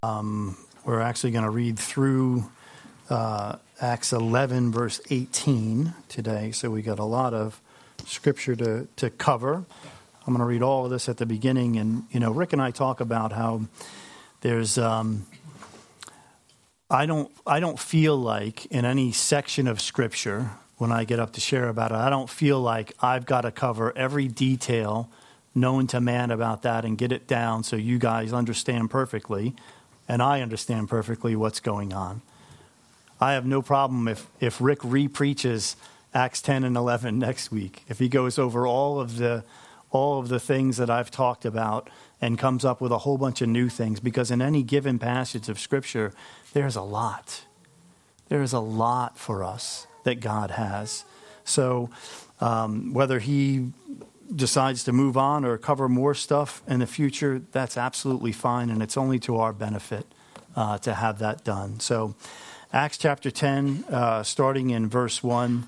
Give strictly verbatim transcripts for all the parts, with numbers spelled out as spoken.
Um, we're actually going to read through uh, Acts eleven, verse eighteen today. So we got a lot of scripture to, to cover. I'm going to read all of this at the beginning. And, you know, Rick and I talk about how there's, um, I don't, I don't feel like in any section of scripture, when I get up to share about it, I don't feel like I've got to cover every detail known to man about that and get it down so you guys understand perfectly, and I understand perfectly what's going on. I have no problem if, if Rick re-preaches Acts ten and eleven next week, if he goes over all of the all of the things that I've talked about and comes up with a whole bunch of new things, because in any given passage of Scripture, there's a lot. There is a lot for us that God has. So um, whether he decides to move on or cover more stuff in the future, that's absolutely fine, and it's only to our benefit uh, to have that done. So Acts chapter ten, uh, starting in verse one,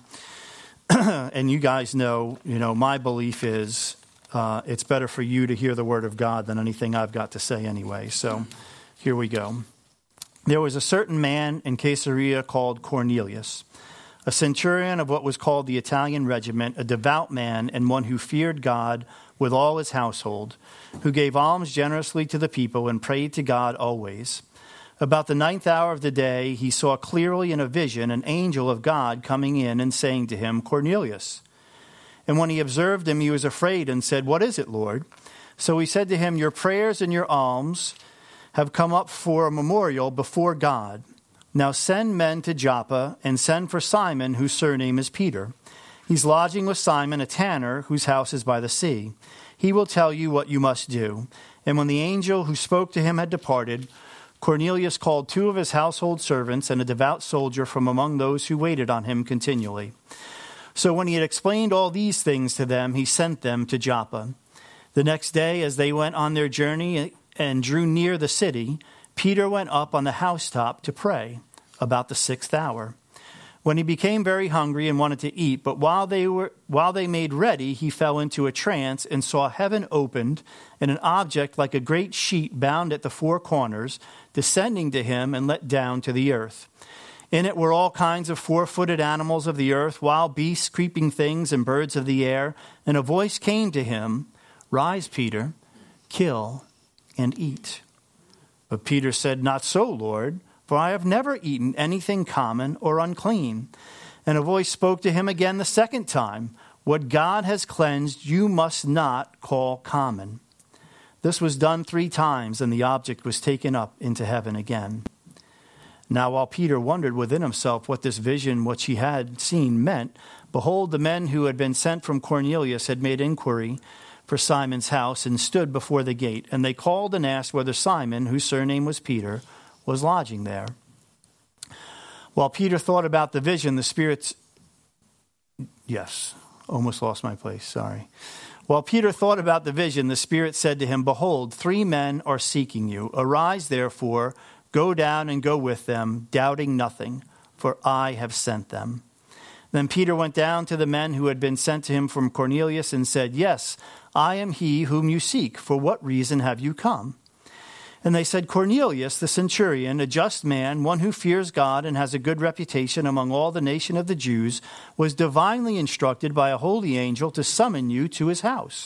and you guys know, you know, my belief is uh, it's better for you to hear the word of God than anything I've got to say anyway. So here we go. There was a certain man in Caesarea called Cornelius, a centurion of what was called the Italian regiment, a devout man and one who feared God with all his household, who gave alms generously to the people and prayed to God always. About the ninth hour of the day, he saw clearly in a vision an angel of God coming in and saying to him, Cornelius. And when he observed him, he was afraid and said, What is it, Lord? So he said to him, Your prayers and your alms have come up for a memorial before God. Now send men to Joppa and send for Simon, whose surname is Peter. He's lodging with Simon, a tanner, whose house is by the sea. He will tell you what you must do. And when the angel who spoke to him had departed, Cornelius called two of his household servants and a devout soldier from among those who waited on him continually. So when he had explained all these things to them, he sent them to Joppa. The next day, as they went on their journey and drew near the city, Peter went up on the housetop to pray about the sixth hour. When he became very hungry and wanted to eat, but while they were while they made ready, he fell into a trance and saw heaven opened and an object like a great sheet bound at the four corners, descending to him and let down to the earth. In it were all kinds of four-footed animals of the earth, wild beasts, creeping things, and birds of the air. And a voice came to him, Rise, Peter, kill and eat. But Peter said, Not so, Lord, for I have never eaten anything common or unclean. And a voice spoke to him again the second time, What God has cleansed, you must not call common. This was done three times, and the object was taken up into heaven again. Now while Peter wondered within himself what this vision which he had seen meant, behold, the men who had been sent from Cornelius had made inquiry for Simon's house and stood before the gate. And they called and asked whether Simon, whose surname was Peter, was lodging there. While Peter thought about the vision, the Spirit... Yes, almost lost my place, sorry. While Peter thought about the vision, the Spirit said to him, Behold, three men are seeking you. Arise, therefore, go down and go with them, doubting nothing, for I have sent them. Then Peter went down to the men who had been sent to him from Cornelius and said, Yes, I am he whom you seek. For what reason have you come? And they said, Cornelius, the centurion, a just man, one who fears God and has a good reputation among all the nation of the Jews, was divinely instructed by a holy angel to summon you to his house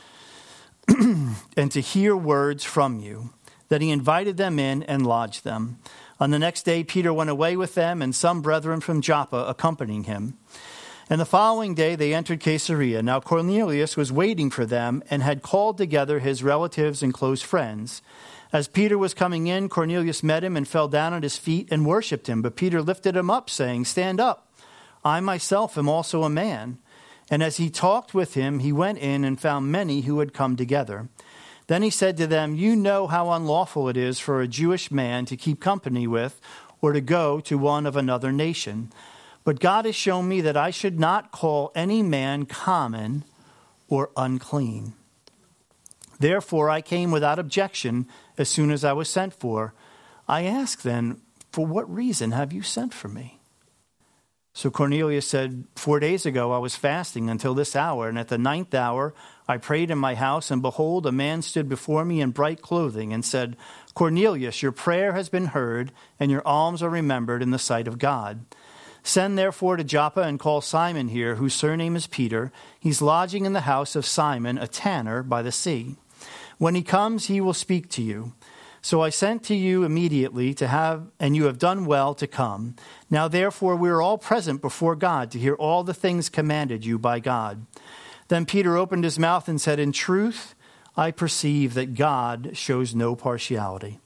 and to hear words from you. That he invited them in and lodged them. On the next day, Peter went away with them and some brethren from Joppa accompanying him. And the following day, they entered Caesarea. Now Cornelius was waiting for them and had called together his relatives and close friends. As Peter was coming in, Cornelius met him and fell down at his feet and worshipped him. But Peter lifted him up, saying, Stand up. I myself am also a man. And as he talked with him, he went in and found many who had come together. Then he said to them, You know how unlawful it is for a Jewish man to keep company with or to go to one of another nation. But God has shown me that I should not call any man common or unclean. Therefore I came without objection as soon as I was sent for. I ask then, For what reason have you sent for me? So Cornelius said, Four days ago I was fasting until this hour, and at the ninth hour I prayed in my house, and behold, a man stood before me in bright clothing and said, Cornelius, your prayer has been heard, and your alms are remembered in the sight of God. Send therefore to Joppa and call Simon here, whose surname is Peter. He's lodging in the house of Simon, a tanner by the sea. When he comes, he will speak to you. So I sent to you immediately to have, and you have done well to come. Now therefore we are all present before God to hear all the things commanded you by God. Then Peter opened his mouth and said, in truth, I perceive that God shows no partiality.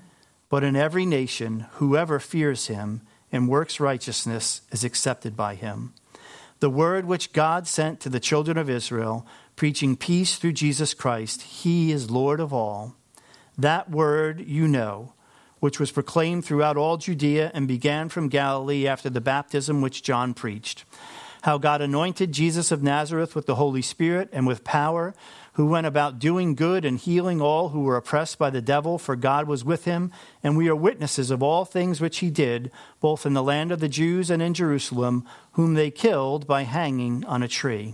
But in every nation, whoever fears him and works righteousness is accepted by him. The word which God sent to the children of Israel, preaching peace through Jesus Christ, he is Lord of all. That word you know, which was proclaimed throughout all Judea and began from Galilee after the baptism which John preached. How God anointed Jesus of Nazareth with the Holy Spirit and with power, who went about doing good and healing all who were oppressed by the devil, for God was with him. And we are witnesses of all things which he did, both in the land of the Jews and in Jerusalem, whom they killed by hanging on a tree.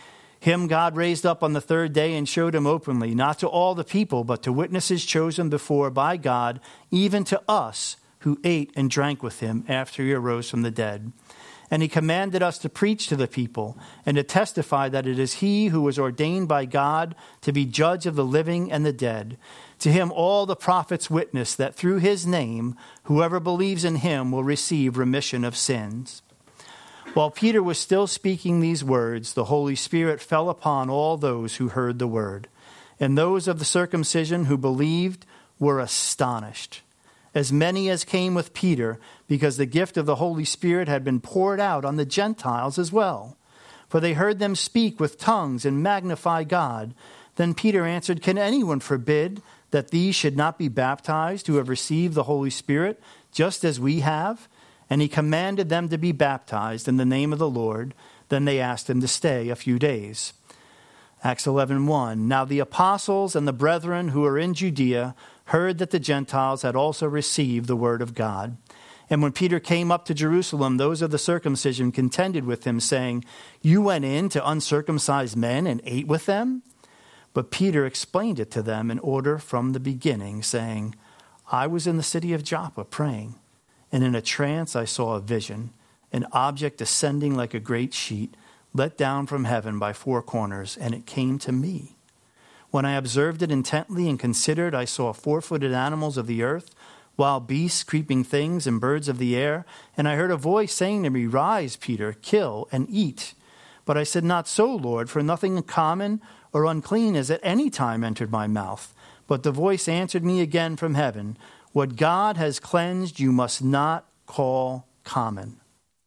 Him God raised up on the third day and showed him openly, not to all the people, but to witnesses chosen before by God, even to us who ate and drank with him after he arose from the dead. And he commanded us to preach to the people and to testify that it is he who was ordained by God to be judge of the living and the dead. To him all the prophets witness that through his name, whoever believes in him will receive remission of sins. While Peter was still speaking these words, the Holy Spirit fell upon all those who heard the word. And those of the circumcision who believed were astonished, as many as came with Peter, because the gift of the Holy Spirit had been poured out on the Gentiles as well. For they heard them speak with tongues and magnify God. Then Peter answered, can anyone forbid that these should not be baptized who have received the Holy Spirit, just as we have? And he commanded them to be baptized in the name of the Lord. Then they asked him to stay a few days. Acts eleven one. Now the apostles and the brethren who were in Judea heard that the Gentiles had also received the word of God. And when Peter came up to Jerusalem, those of the circumcision contended with him, saying, you went in to uncircumcised men and ate with them? But Peter explained it to them in order from the beginning, saying, I was in the city of Joppa praying, and in a trance I saw a vision, an object descending like a great sheet, let down from heaven by four corners, and it came to me. When I observed it intently and considered, I saw four-footed animals of the earth, wild beasts, creeping things, and birds of the air. And I heard a voice saying to me, rise, Peter, kill and eat. But I said, not so, Lord, for nothing common or unclean has at any time entered my mouth. But the voice answered me again from heaven, what God has cleansed you must not call common.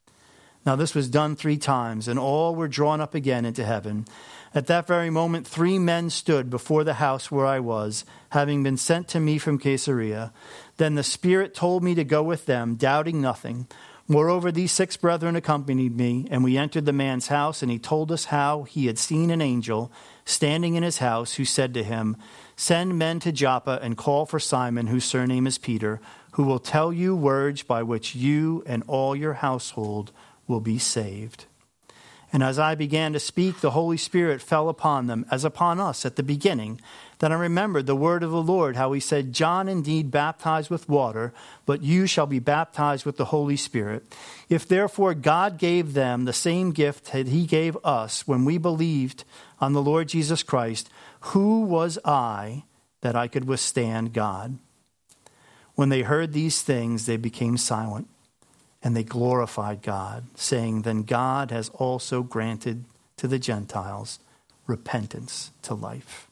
Now this was done three times, and all were drawn up again into heaven. At that very moment, three men stood before the house where I was, having been sent to me from Caesarea. Then the Spirit told me to go with them, doubting nothing. Moreover, these six brethren accompanied me, and we entered the man's house, and he told us how he had seen an angel standing in his house, who said to him, send men to Joppa and call for Simon, whose surname is Peter, who will tell you words by which you and all your household will be saved. And as I began to speak, the Holy Spirit fell upon them, as upon us at the beginning. Then I remembered the word of the Lord, how he said, John indeed baptized with water, but you shall be baptized with the Holy Spirit. If therefore God gave them the same gift that he gave us when we believed on the Lord Jesus Christ, who was I that I could withstand God? When they heard these things, they became silent. And they glorified God, saying, then God has also granted to the Gentiles repentance to life.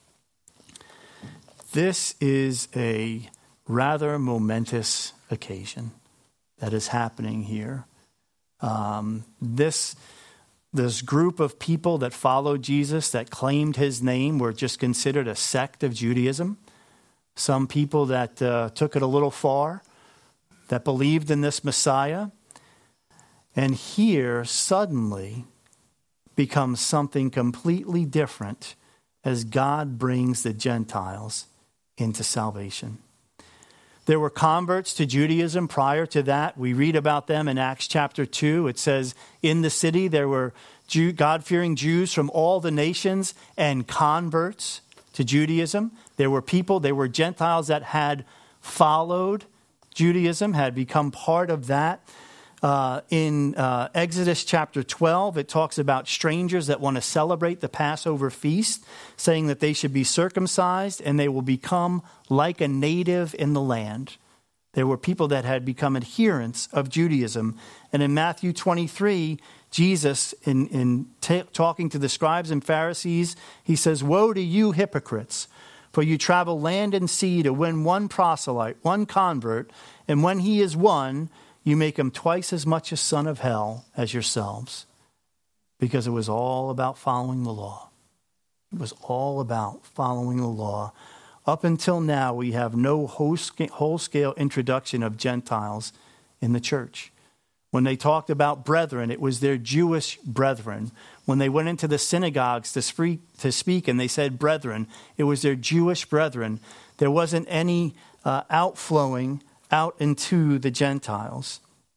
This is a rather momentous occasion that is happening here. Um, this, this group of people that followed Jesus, that claimed his name, were just considered a sect of Judaism. Some people that uh, took it a little far, that believed in this Messiah, and here suddenly becomes something completely different as God brings the Gentiles into salvation. There were converts to Judaism prior to that. We read about them in Acts chapter two. It says, in the city there were Jew, God-fearing Jews from all the nations and converts to Judaism. There were people, there were Gentiles that had followed Judaism, had become part of that. Uh, in uh, Exodus chapter twelve, it talks about strangers that want to celebrate the Passover feast, saying that they should be circumcised and they will become like a native in the land. There were people that had become adherents of Judaism. And in Matthew twenty-three, Jesus, in, in t- talking to the scribes and Pharisees, he says, "Woe to you hypocrites, for you travel land and sea to win one proselyte, one convert, and when he is won, you make him twice as much a son of hell as yourselves." Because it was all about following the law. It was all about following the law. Up until now, we have no whole-scale introduction of Gentiles in the church. When they talked about brethren, it was their Jewish brethren. When they went into the synagogues to speak, to speak and they said brethren, it was their Jewish brethren. There wasn't any uh, outflowing out into the Gentiles.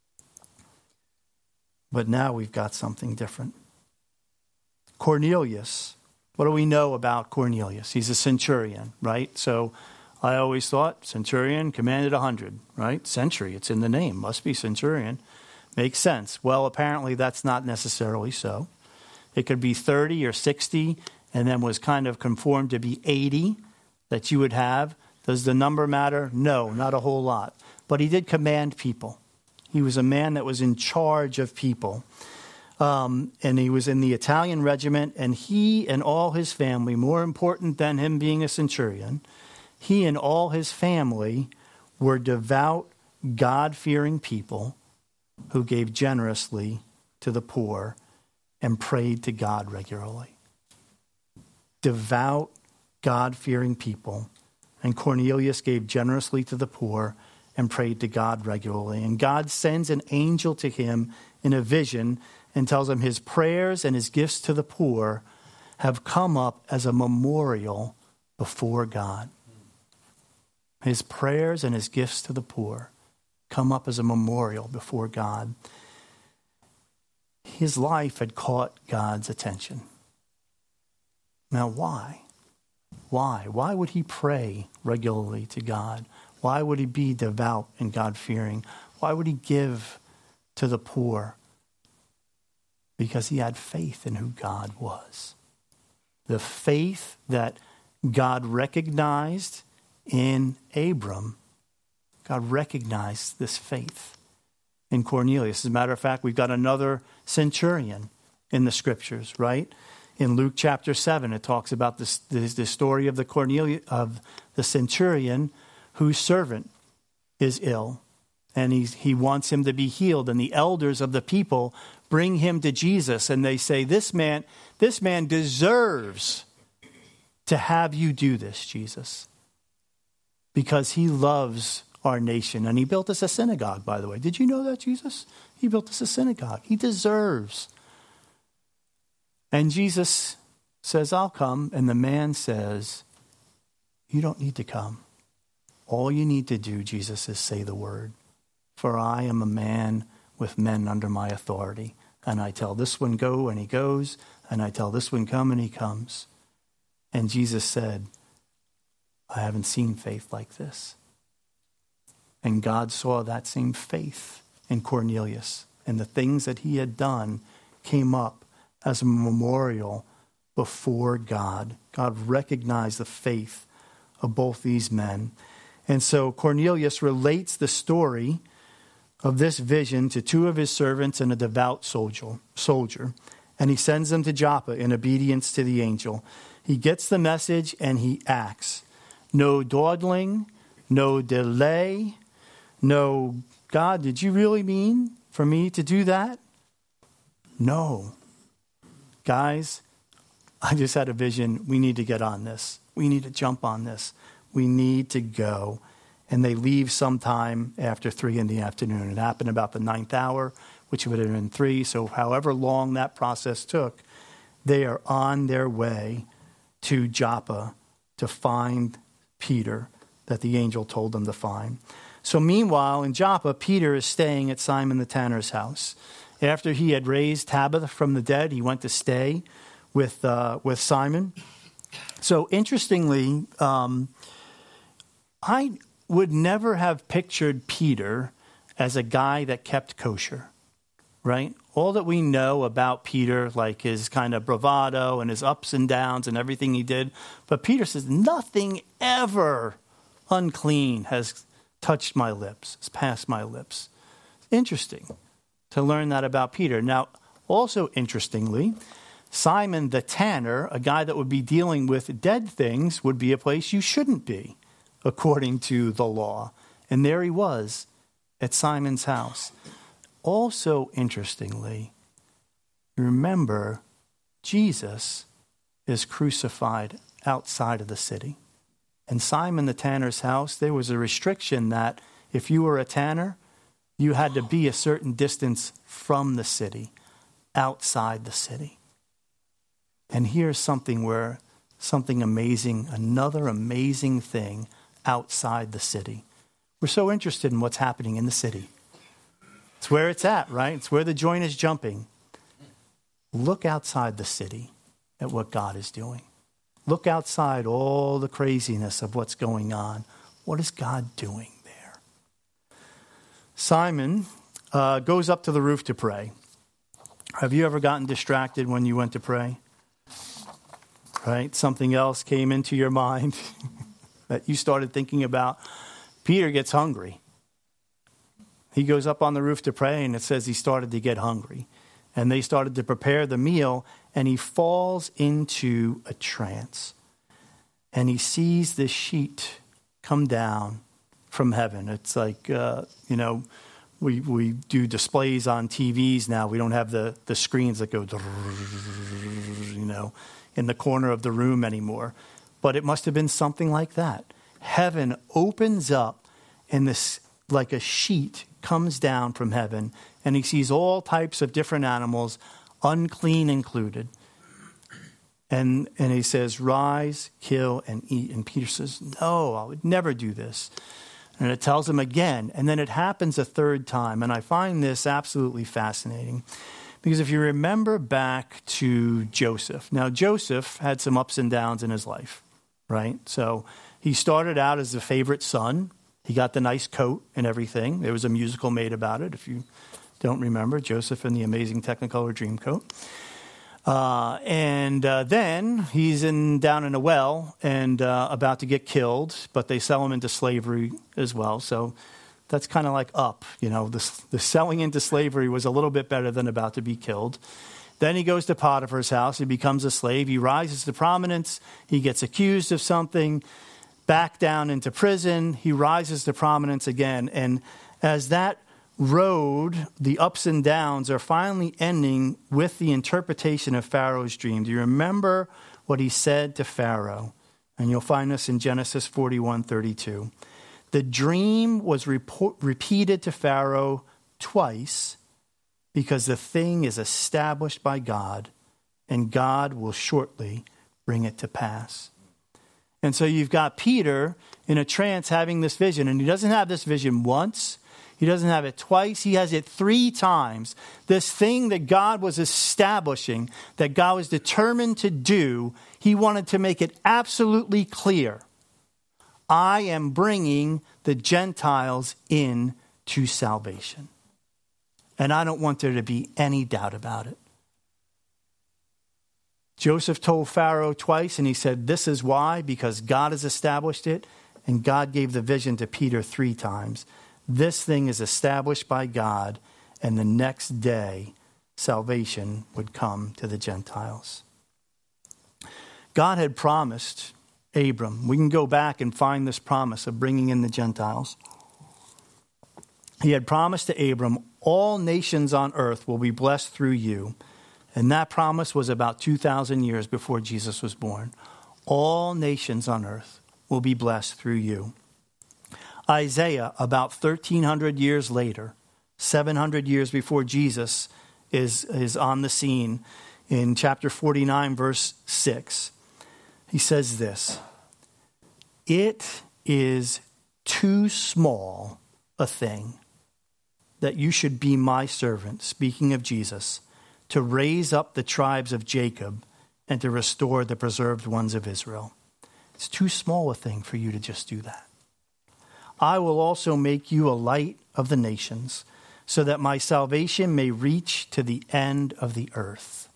But now we've got something different. Cornelius. What do we know about Cornelius? He's a centurion, right? So I always thought centurion commanded a hundred, right? Century, it's in the name, must be centurion. Makes sense. Well, apparently that's not necessarily so. It could be thirty or sixty, and then was kind of conformed to be eighty that you would have. Does the number matter? No, not a whole lot. But he did command people. He was a man that was in charge of people. Um, and he was in the Italian regiment, and he and all his family, more important than him being a centurion, he and all his family were devout, God-fearing people who gave generously to the poor and prayed to God regularly. Devout, God-fearing people. And Cornelius gave generously to the poor and prayed to God regularly. And God sends an angel to him in a vision and tells him his prayers and his gifts to the poor have come up as a memorial before God. His prayers and his gifts to the poor come up as a memorial before God. His life had caught God's attention. Now, why? Why? Why would he pray regularly to God? Why would he be devout and God-fearing? Why would he give to the poor? Because he had faith in who God was. The faith that God recognized in Abram, God recognized this faith in Cornelius. As a matter of fact, we've got another centurion in the scriptures, right? In Luke chapter seven, it talks about this, this, the story of the Cornelius, of the centurion whose servant is ill, and he, he wants him to be healed. And the elders of the people bring him to Jesus, and they say, this man, this man deserves to have you do this, Jesus, because he loves our nation. And he built us a synagogue, by the way. Did you know that, Jesus? He built us a synagogue. He deserves. And Jesus says, I'll come. And the man says, you don't need to come. All you need to do, Jesus, is say the word. For I am a man with men under my authority. And I tell this one go, and he goes. And I tell this one come, and he comes. And Jesus said, I haven't seen faith like this. And God saw that same faith in Cornelius. And the things that he had done came up as a memorial before God. God recognized the faith of both these men. And so Cornelius relates the story of this vision to two of his servants and a devout soldier, soldier. And he sends them to Joppa in obedience to the angel. He gets the message and he acts. No dawdling, no delay, no, God, did you really mean for me to do that? No. Guys, I just had a vision. We need to get on this. We need to jump on this. We need to go. And they leave sometime after three in the afternoon. It happened about the ninth hour, which would have been three. So however long that process took, they are on their way to Joppa to find Peter that the angel told them to find. So meanwhile, in Joppa, Peter is staying at Simon the tanner's house. After he had raised Tabitha from the dead, he went to stay with uh, with Simon. So interestingly, um, I would never have pictured Peter as a guy that kept kosher, right? All that we know about Peter, like his kind of bravado and his ups and downs and everything he did. But Peter says, nothing ever unclean has touched my lips, has passed my lips. Interesting to learn that about Peter. Now, also interestingly, Simon the tanner, a guy that would be dealing with dead things, would be a place you shouldn't be, according to the law. And there he was at Simon's house. Also, interestingly, remember, Jesus is crucified outside of the city. In Simon the tanner's house, there was a restriction that if you were a tanner, you had to be a certain distance from the city, outside the city. And here's something where something amazing, another amazing thing outside the city. We're so interested in what's happening in the city. It's where it's at, right? It's where the joint is jumping. Look outside the city at what God is doing. Look outside all the craziness of what's going on. What is God doing there? Simon uh, goes up to the roof to pray. Have you ever gotten distracted when you went to pray? Right? Something else came into your mind that you started thinking about. Peter gets hungry. He goes up on the roof to pray, and it says he started to get hungry. And they started to prepare the meal, and he falls into a trance. And he sees this sheet come down from heaven. It's like, uh, you know, we we do displays on T Vs now. We don't have the, the screens that go, you know, in the corner of the room anymore. But it must have been something like that. Heaven opens up, and this, like a sheet, comes down from heaven, and he sees all types of different animals, unclean included. And and he says, rise, kill, and eat. And Peter says, no, I would never do this. And it tells him again, and then it happens a third time. And I find this absolutely fascinating. Because if you remember back to Joseph, now Joseph had some ups and downs in his life, right? So he started out as the favorite son. He got the nice coat and everything. There was a musical made about it, if you don't remember, Joseph and the Amazing Technicolor Dreamcoat. Uh, and uh, then he's in down in a well and uh, about to get killed, but they sell him into slavery as well. So that's kind of like up. You know, the, the selling into slavery was a little bit better than about to be killed. Then he goes to Potiphar's house. He becomes a slave. He rises to prominence. He gets accused of something. Back down into prison, he rises to prominence again. And as that road, the ups and downs, are finally ending with the interpretation of Pharaoh's dream. Do you remember what he said to Pharaoh? And you'll find this in Genesis forty-one thirty-two. The dream was report, repeated to Pharaoh twice because the thing is established by God, and God will shortly bring it to pass. And so you've got Peter in a trance having this vision, and he doesn't have this vision once. He doesn't have it twice. He has it three times. This thing that God was establishing, that God was determined to do, he wanted to make it absolutely clear. I am bringing the Gentiles in to salvation. And I don't want there to be any doubt about it. Joseph told Pharaoh twice, and he said, this is why, because God has established it, and God gave the vision to Peter three times. This thing is established by God, and the next day, salvation would come to the Gentiles. God had promised Abram. We can go back and find this promise of bringing in the Gentiles. He had promised to Abram, all nations on earth will be blessed through you. And that promise was about two thousand years before Jesus was born. All nations on earth will be blessed through you. Isaiah, about thirteen hundred years later, seven hundred years before Jesus is, is on the scene, in chapter forty-nine, verse six, he says this, it is too small a thing that you should be my servant, speaking of Jesus, to raise up the tribes of Jacob and to restore the preserved ones of Israel. It's too small a thing for you to just do that. I will also make you a light of the nations, so that my salvation may reach to the end of the earth.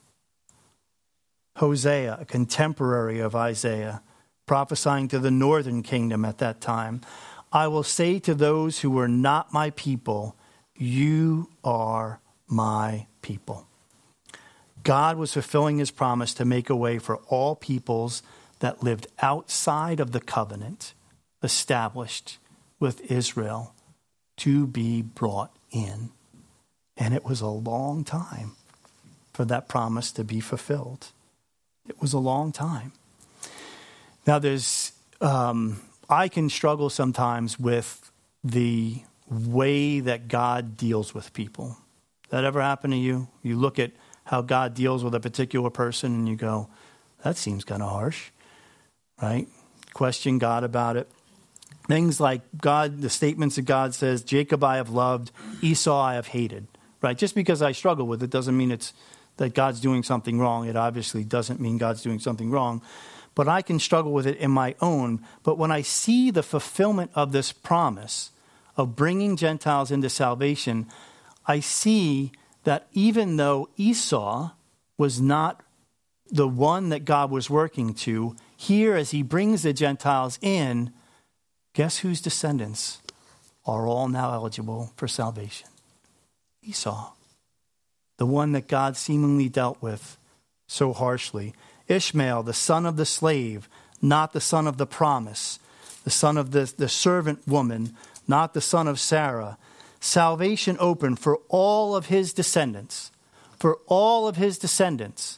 Hosea, a contemporary of Isaiah, prophesying to the northern kingdom at that time, I will say to those who were not my people, you are my people. God was fulfilling his promise to make a way for all peoples that lived outside of the covenant established with Israel to be brought in. And it was a long time for that promise to be fulfilled. It was a long time. Now there's, um, I can struggle sometimes with the way that God deals with people. That ever happen to you? You look at how God deals with a particular person and you go, that seems kind of harsh, right? Question God about it. Things like God, the statements that God says, Jacob I have loved, Esau I have hated, right? Just because I struggle with it doesn't mean it's that God's doing something wrong. It obviously doesn't mean God's doing something wrong. But I can struggle with it in my own. But when I see the fulfillment of this promise of bringing Gentiles into salvation, I see that even though Esau was not the one that God was working to, here as he brings the Gentiles in, guess whose descendants are all now eligible for salvation? Esau, the one that God seemingly dealt with so harshly. Ishmael, the son of the slave, not the son of the promise, the son of the, the servant woman, not the son of Sarah. Salvation open for all of his descendants, for all of his descendants,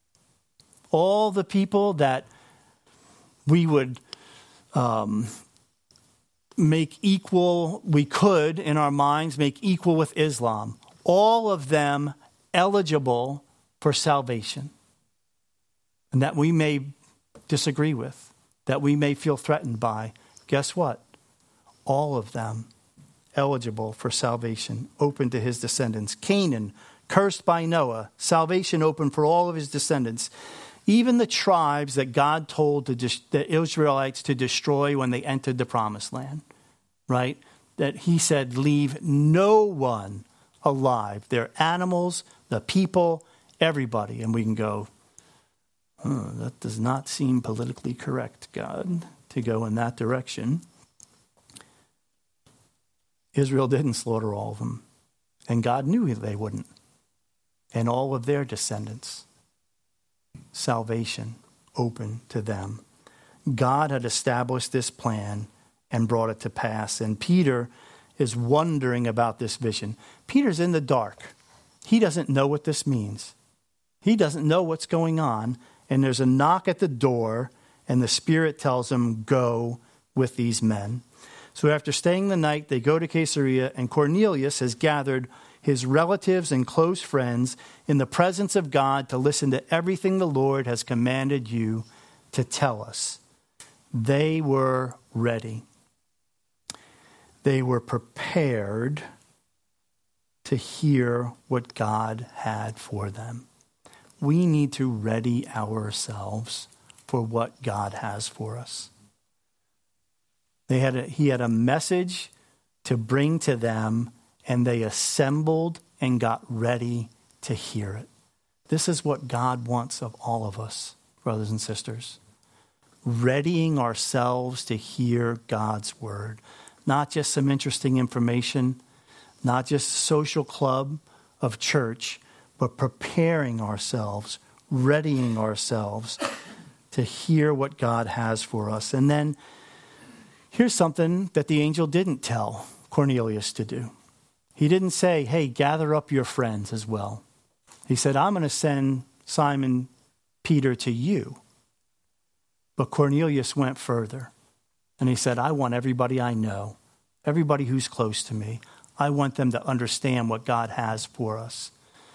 all the people that we would um, make equal, we could in our minds make equal with Islam, all of them eligible for salvation, and that we may disagree with, that we may feel threatened by. Guess what? All of them eligible for salvation, open to his descendants. Canaan, cursed by Noah, salvation open for all of his descendants. Even the tribes that God told to dis- the Israelites to destroy when they entered the promised land, right? That he said, leave no one alive. Their animals, the people, everybody. And we can go, oh, that does not seem politically correct, God, to go in that direction. Israel didn't slaughter all of them. And God knew they wouldn't. And all of their descendants. Salvation open to them. God had established this plan and brought it to pass. And Peter is wondering about this vision. Peter's in the dark. He doesn't know what this means. He doesn't know what's going on. And there's a knock at the door, and the Spirit tells him, go with these men. So after staying the night, they go to Caesarea, and Cornelius has gathered his relatives and close friends in the presence of God to listen to everything the Lord has commanded you to tell us. They were ready. They were prepared to hear what God had for them. We need to ready ourselves for what God has for us. They had a, he had a message to bring to them, and they assembled and got ready to hear it. This is what God wants of all of us, brothers and sisters. Readying ourselves to hear God's word. Not just some interesting information, not just a social club of church, but preparing ourselves, readying ourselves to hear what God has for us. And then here's something that the angel didn't tell Cornelius to do. He didn't say, hey, gather up your friends as well. He said, I'm going to send Simon Peter to you. But Cornelius went further. And he said, I want everybody I know, everybody who's close to me, I want them to understand what God has for us.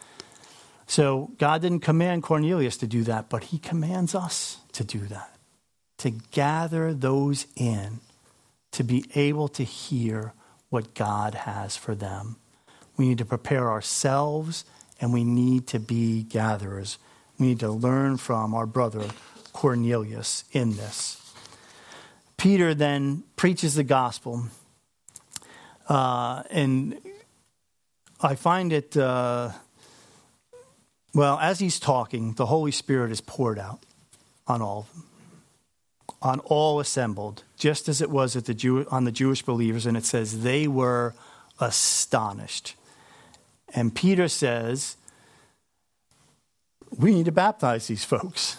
So God didn't command Cornelius to do that, but he commands us to do that, to gather those in, to be able to hear what God has for them. We need to prepare ourselves, and we need to be gatherers. We need to learn from our brother Cornelius in this. Peter then preaches the gospel. Uh, and I find it, uh, well, as he's talking, the Holy Spirit is poured out on all of them, on all assembled, just as it was at the Jew- on the Jewish believers. And it says they were astonished. And Peter says, we need to baptize these folks.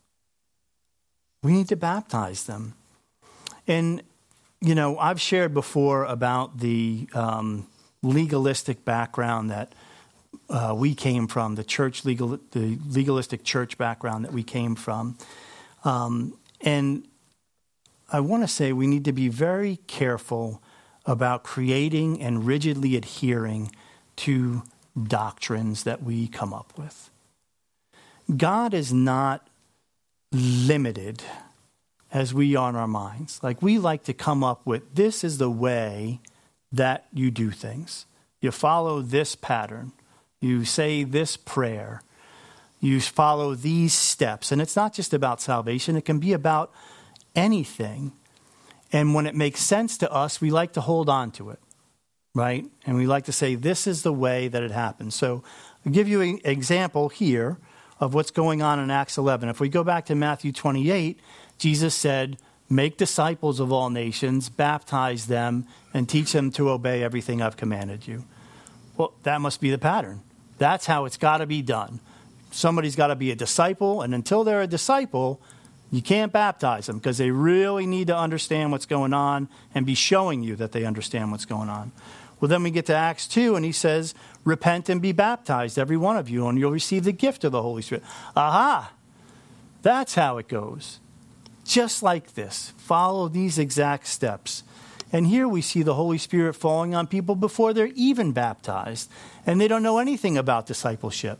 We need to baptize them. And, you know, I've shared before about the um, legalistic background that uh, we came from, the church legal, the legalistic church background that we came from. Um, and I want to say we need to be very careful about creating and rigidly adhering to doctrines that we come up with. God is not limited as we are in our minds. Like, we like to come up with, this is the way that you do things. You follow this pattern. You say this prayer. You follow these steps. And it's not just about salvation. It can be about anything. And when it makes sense to us, we like to hold on to it, right? And we like to say, this is the way that it happens. So I'll give you an example here of what's going on in Acts eleven. If we go back to Matthew twenty-eight, Jesus said, make disciples of all nations, baptize them, and teach them to obey everything I've commanded you. Well, that must be the pattern. That's how it's got to be done. Somebody's got to be a disciple, and until they're a disciple, you can't baptize them because they really need to understand what's going on and be showing you that they understand what's going on. Well, then we get to Acts two, and he says, repent and be baptized, every one of you, and you'll receive the gift of the Holy Spirit. Aha! That's how it goes. Just like this. Follow these exact steps. And here we see the Holy Spirit falling on people before they're even baptized, and they don't know anything about discipleship.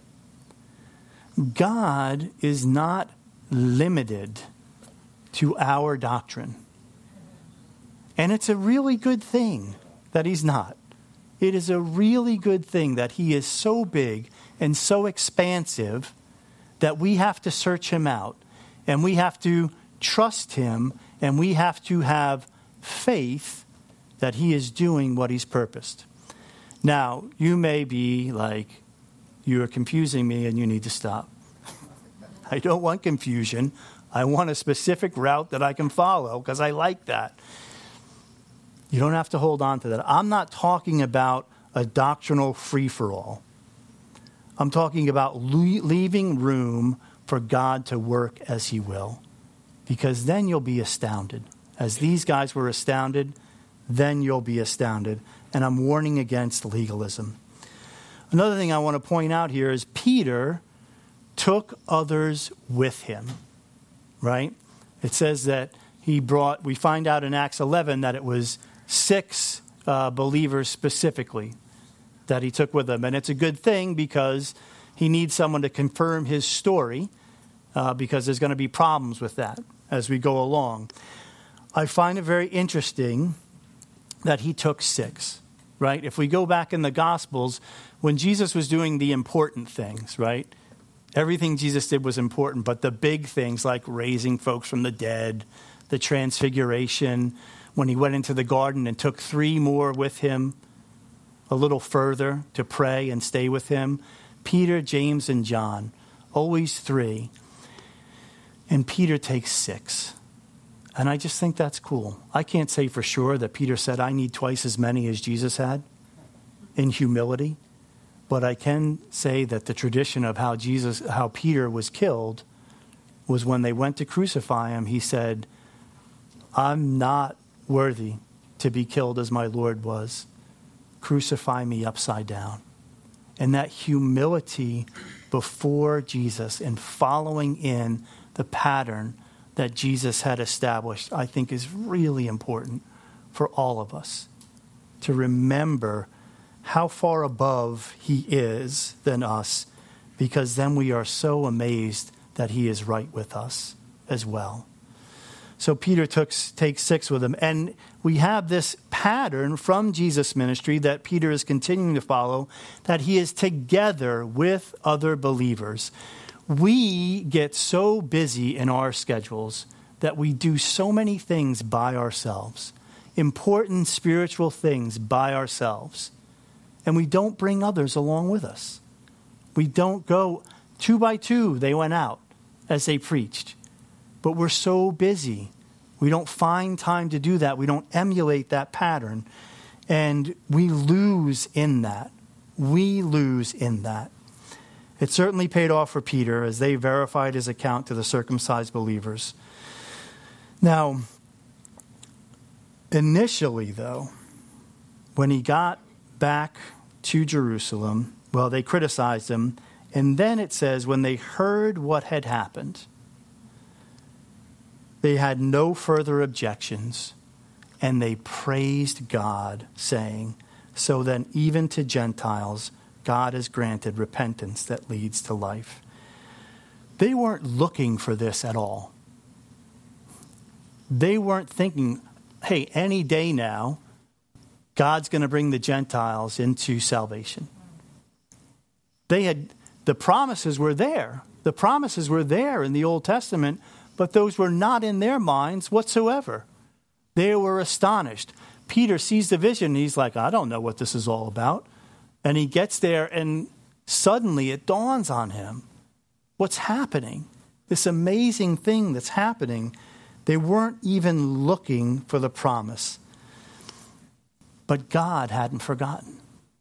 God is not limited to our doctrine. And it's a really good thing that he's not. It is a really good thing that he is so big and so expansive that we have to search him out, and we have to trust him, and we have to have faith that he is doing what he's purposed. Now, you may be like, you are confusing me and you need to stop. I don't want confusion. I want a specific route that I can follow because I like that. You don't have to hold on to that. I'm not talking about a doctrinal free-for-all. I'm talking about le- leaving room for God to work as he will, because then you'll be astounded. As these guys were astounded, then you'll be astounded. And I'm warning against legalism. Another thing I want to point out here is Peter took others with him, right? It says that he brought, we find out in Acts eleven that it was six uh, believers specifically that he took with him. And it's a good thing because he needs someone to confirm his story uh, because there's going to be problems with that as we go along. I find it very interesting that he took six, right? If we go back in the Gospels, when Jesus was doing the important things, right? Everything Jesus did was important, but the big things like raising folks from the dead, the transfiguration, when he went into the garden and took three more with him a little further to pray and stay with him, Peter, James, and John, always three. And Peter takes six. And I just think that's cool. I can't say for sure that Peter said, I need twice as many as Jesus had in humility. But I can say that the tradition of how Jesus, how Peter was killed was when they went to crucify him, he said, I'm not worthy to be killed as my Lord was. Crucify me upside down. And that humility before Jesus and following in the pattern that Jesus had established, I think is really important for all of us to remember how far above he is than us, because then we are so amazed that he is right with us as well. So Peter took, takes six with him. And we have this pattern from Jesus' ministry that Peter is continuing to follow, that he is together with other believers. We get so busy in our schedules that we do so many things by ourselves, important spiritual things by ourselves, and we don't bring others along with us. We don't go two by two, they went out as they preached. But we're so busy. We don't find time to do that. We don't emulate that pattern. And we lose in that. We lose in that. It certainly paid off for Peter as they verified his account to the circumcised believers. Now, initially, though, when he got back to Jerusalem, well, they criticized him. And then it says, when they heard what had happened, they had no further objections, and they praised God, saying, so then even to Gentiles, God has granted repentance that leads to life. They weren't looking for this at all. They weren't thinking, hey, any day now, God's going to bring the Gentiles into salvation. They had, the promises were there. The promises were there in the Old Testament, but those were not in their minds whatsoever. They were astonished. Peter sees the vision, and he's like, I don't know what this is all about. And he gets there, and suddenly it dawns on him. What's happening? This amazing thing that's happening. They weren't even looking for the promise. But God hadn't forgotten.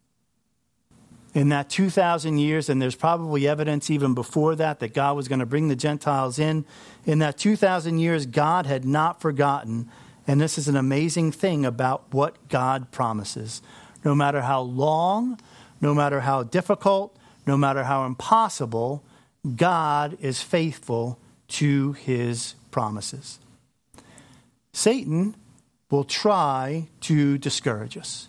In that two thousand years, and there's probably evidence even before that, that God was going to bring the Gentiles in. In that two thousand years, God had not forgotten. And this is an amazing thing about what God promises. No matter how long, no matter how difficult, no matter how impossible, God is faithful to his promises. Satan will try to discourage us.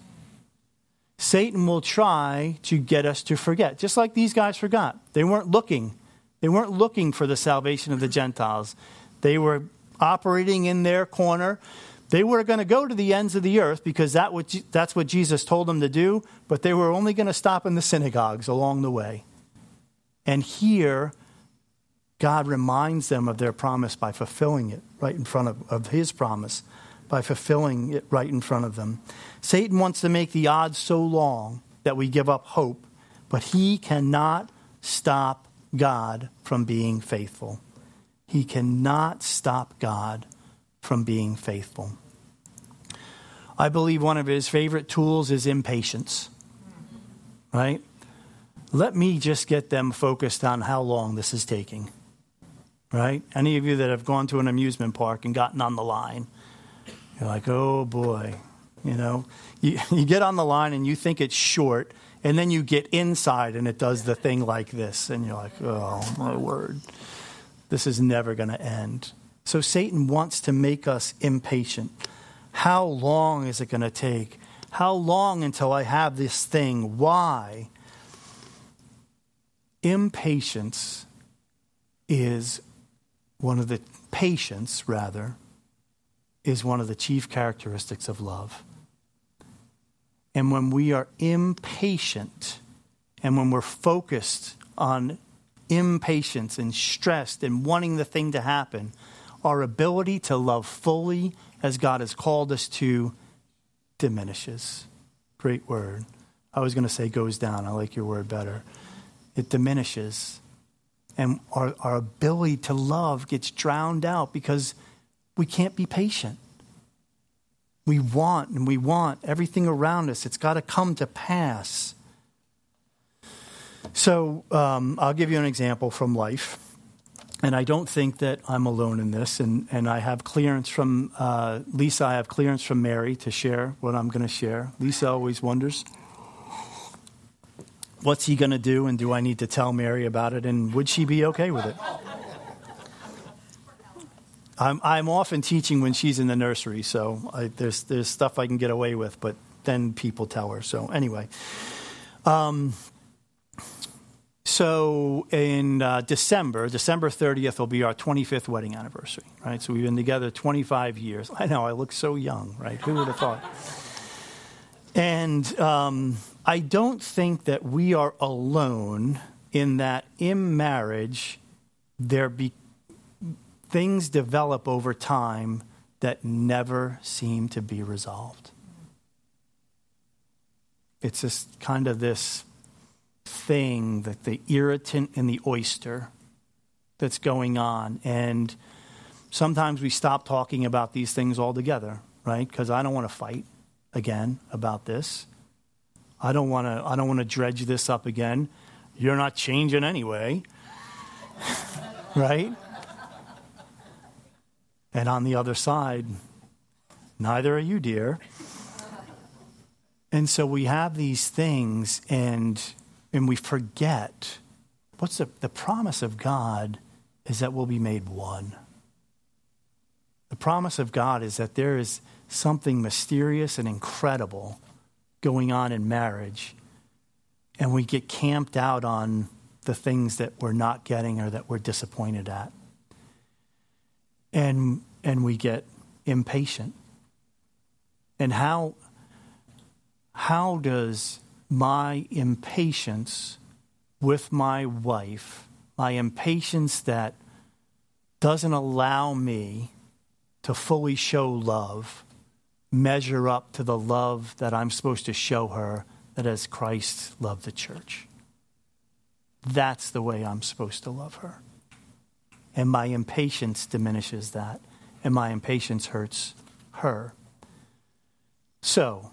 Satan will try to get us to forget, just like these guys forgot. They weren't looking. They weren't looking for the salvation of the Gentiles. They were operating in their corner. They were going to go to the ends of the earth because that what, that's what Jesus told them to do, but they were only going to stop in the synagogues along the way. And here, God reminds them of their promise by fulfilling it right in front of, of his promise, by fulfilling it right in front of them. Satan wants to make the odds so long that we give up hope, but he cannot stop God from being faithful. He cannot stop God from being faithful. I believe one of his favorite tools is impatience, right? Let me just get them focused on how long this is taking, right? Any of you that have gone to an amusement park and gotten on the line, you're like, oh boy, you know, you, you get on the line and you think it's short, and then you get inside and it does the thing like this, and you're like, oh my word, this is never going to end. So Satan wants to make us impatient. How long is it going to take? How long until I have this thing? Why? Impatience is one of the, patience rather, is one of the chief characteristics of love. And when we are impatient, and when we're focused on impatience and stressed and wanting the thing to happen, our ability to love fully as God has called us to diminishes. Great word. I was going to say goes down. I like your word better. It diminishes. And our, our ability to love gets drowned out because we can't be patient. We want and we want everything around us. It's got to come to pass. So um, I'll give you an example from life. And I don't think that I'm alone in this. And, and I have clearance from uh, Lisa. I have clearance from Mary to share what I'm going to share. Lisa always wonders, what's he going to do? And do I need to tell Mary about it? And would she be okay with it? I'm, I'm often teaching when she's in the nursery. So I, there's, there's stuff I can get away with. But then people tell her. So anyway. Um So in uh, December, December thirtieth will be our twenty-fifth wedding anniversary, right? So we've been together twenty-five years. I know, I look so young, right? Who would have thought? And um, I don't think that we are alone in that in marriage, there be things develop over time that never seem to be resolved. It's just kind of this thing, that the irritant in the oyster that's going on. And sometimes we stop talking about these things altogether, right? Because I don't want to fight again about this. I don't want to I don't want to dredge this up again. You're not changing anyway. Right? And on the other side, neither are you, dear. And so we have these things, and and we forget what's the, the promise of God is that we'll be made one. The promise of God is that there is something mysterious and incredible going on in marriage, and we get camped out on the things that we're not getting or that we're disappointed at. And and we get impatient. And how how does my impatience with my wife, my impatience that doesn't allow me to fully show love, measure up to the love that I'm supposed to show her, that as Christ loved the church? That's the way I'm supposed to love her. And my impatience diminishes that. And my impatience hurts her. So,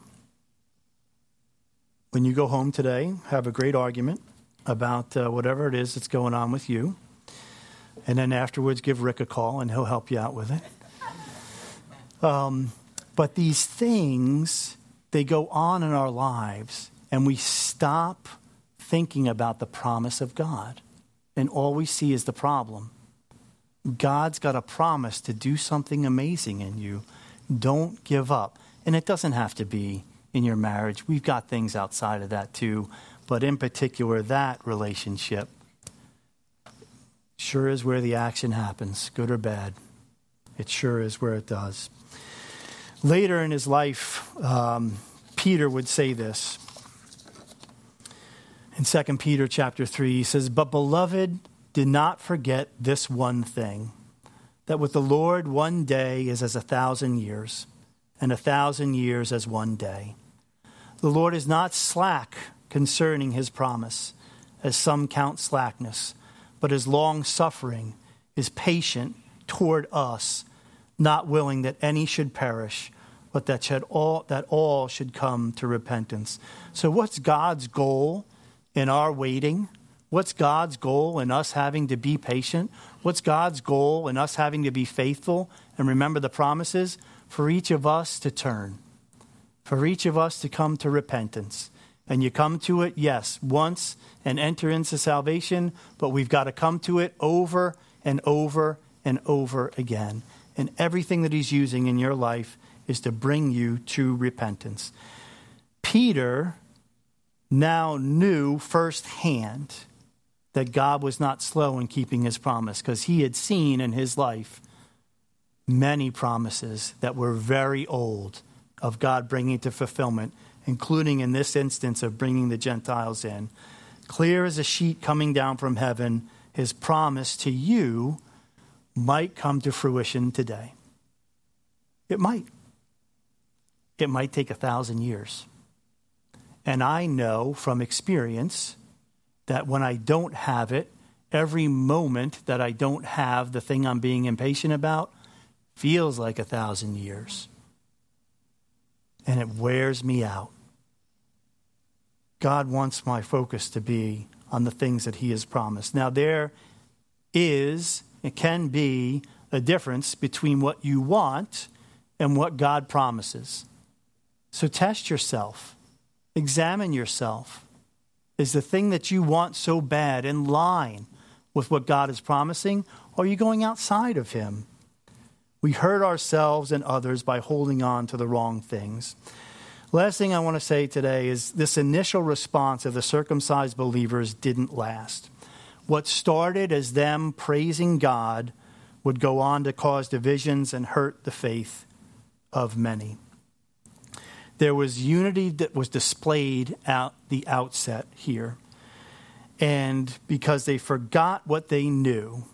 when you go home today, have a great argument about uh, whatever it is that's going on with you. And then afterwards, give Rick a call and he'll help you out with it. Um, but these things, they go on in our lives, and we stop thinking about the promise of God. And all we see is the problem. God's got a promise to do something amazing in you. Don't give up. And it doesn't have to be in your marriage. We've got things outside of that too. But in particular, that relationship sure is where the action happens, good or bad. It sure is where it does. Later in his life, um, Peter would say this. In Second Peter chapter three, he says, "But beloved, do not forget this one thing, that with the Lord one day is as a thousand years, and a thousand years as one day. The Lord is not slack concerning his promise, as some count slackness, but is long-suffering, is patient toward us, not willing that any should perish, but that should all that all should come to repentance." So what's God's goal in our waiting? What's God's goal in us having to be patient? What's God's goal in us having to be faithful and remember the promises? For each of us to turn. For each of us to come to repentance. And you come to it, yes, once and enter into salvation, but we've got to come to it over and over and over again. And everything that he's using in your life is to bring you to repentance. Peter now knew firsthand that God was not slow in keeping his promise, because he had seen in his life many promises that were very old of God bringing to fulfillment, including in this instance of bringing the Gentiles in. Clear as a sheet coming down from heaven, his promise to you might come to fruition today. It might. It might take a thousand years. And I know from experience that when I don't have it, every moment that I don't have the thing I'm being impatient about feels like a thousand years. And it wears me out. God wants my focus to be on the things that he has promised. Now there is, it can be, a difference between what you want and what God promises. So test yourself. Examine yourself. Is the thing that you want so bad in line with what God is promising? Or are you going outside of him? We hurt ourselves and others by holding on to the wrong things. Last thing I want to say today is this initial response of the circumcised believers didn't last. What started as them praising God would go on to cause divisions and hurt the faith of many. There was unity that was displayed at the outset here. And because they forgot what they knew,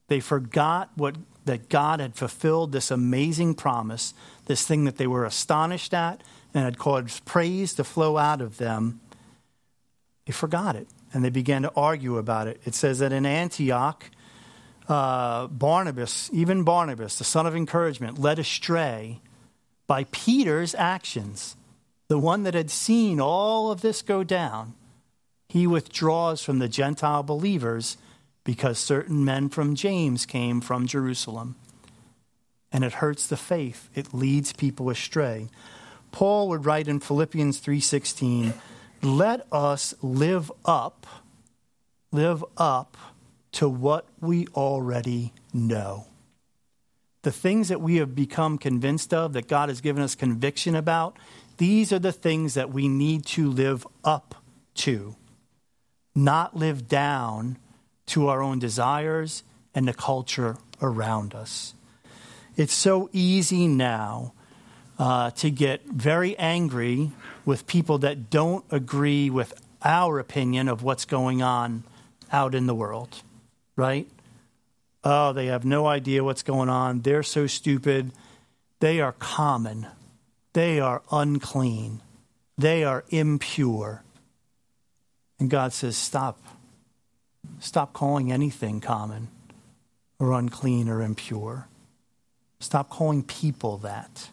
They forgot what that God had fulfilled this amazing promise, this thing that they were astonished at and had caused praise to flow out of them. They forgot it, and they began to argue about it. It says that in Antioch, uh, Barnabas, even Barnabas, the son of encouragement, led astray by Peter's actions. The one that had seen all of this go down, he withdraws from the Gentile believers because certain men from James came from Jerusalem. And it hurts the faith. It leads people astray. Paul would write in Philippians three sixteen, let us live up, live up to what we already know. The things that we have become convinced of, that God has given us conviction about, these are the things that we need to live up to, not live down to our own desires and the culture around us. It's so easy now uh, to get very angry with people that don't agree with our opinion of what's going on out in the world, right? Oh, they have no idea what's going on. They're so stupid. They are common. They are unclean. They are impure. And God says, stop. Stop calling anything common or unclean or impure. Stop calling people that.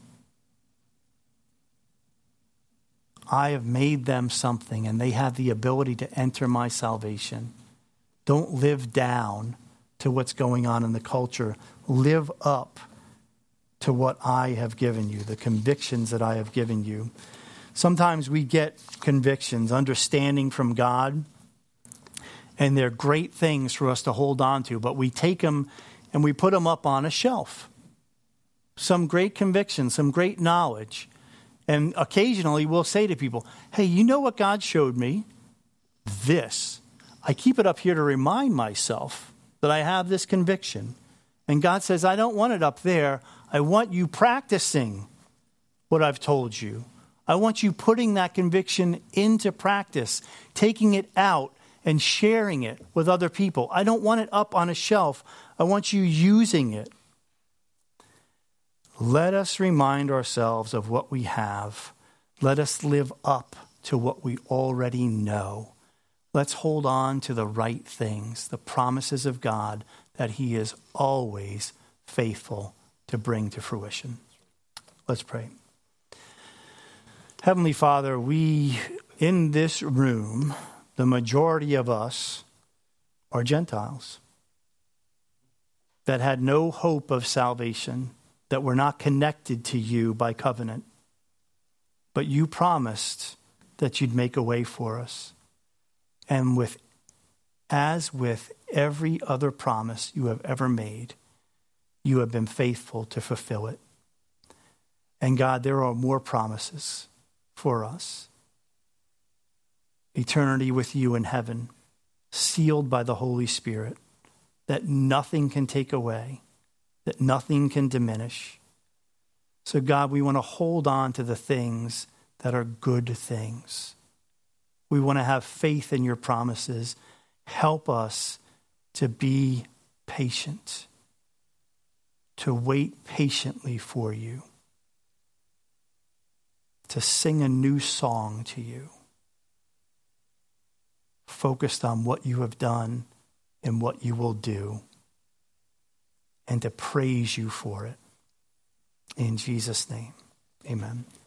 I have made them something, and they have the ability to enter my salvation. Don't live down to what's going on in the culture. Live up to what I have given you, the convictions that I have given you. Sometimes we get convictions, understanding from God, and they're great things for us to hold on to, but we take them and we put them up on a shelf. Some great conviction, some great knowledge. And occasionally we'll say to people, hey, you know what God showed me? This. I keep it up here to remind myself that I have this conviction. And God says, I don't want it up there. I want you practicing what I've told you. I want you putting that conviction into practice, taking it out and sharing it with other people. I don't want it up on a shelf. I want you using it. Let us remind ourselves of what we have. Let us live up to what we already know. Let's hold on to the right things, the promises of God that he is always faithful to bring to fruition. Let's pray. Heavenly Father, we, in this room, the majority of us are Gentiles that had no hope of salvation, that were not connected to you by covenant. But you promised that you'd make a way for us. And with, as with every other promise you have ever made, you have been faithful to fulfill it. And God, there are more promises for us. Eternity with you in heaven, sealed by the Holy Spirit, that nothing can take away, that nothing can diminish. So God, we want to hold on to the things that are good things. We want to have faith in your promises. Help us to be patient, to wait patiently for you, to sing a new song to you, focused on what you have done and what you will do, and to praise you for it. In Jesus' name, amen.